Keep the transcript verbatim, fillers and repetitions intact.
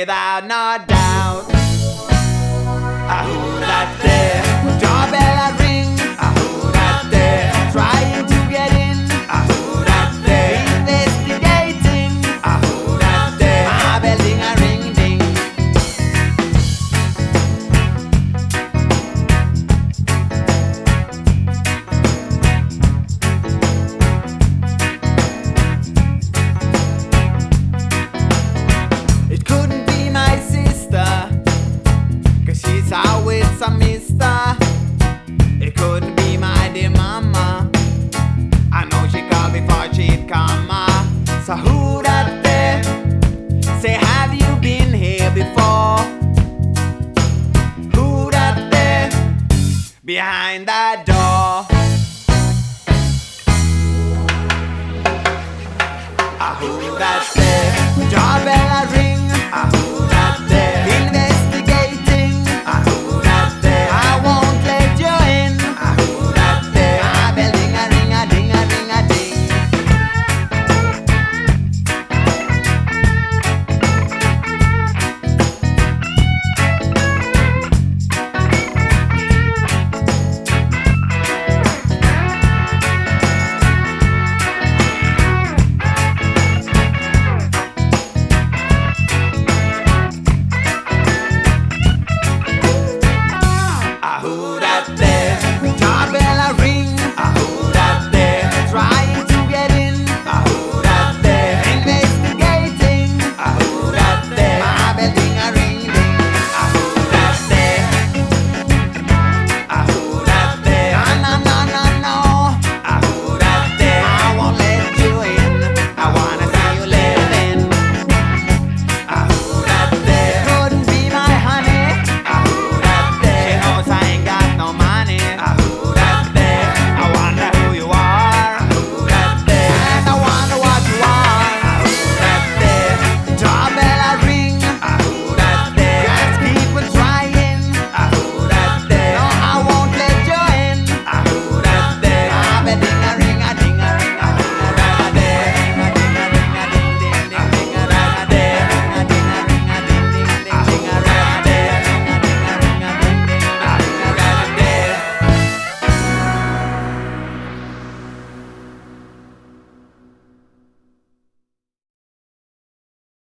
without no doubt. Ah, who that there? Doorbell a ring. Ah, who that there? Trying to get in. Ah, who that there? Investigating. Ah, who that there? Ah, bell ding a ring ding. It couldn't be my sister, 'cause she's always a mister. It couldn't be my dear mama, I know she called before she'd come. uh. So who that there? Say, have you been here before? Who that there? Behind that door?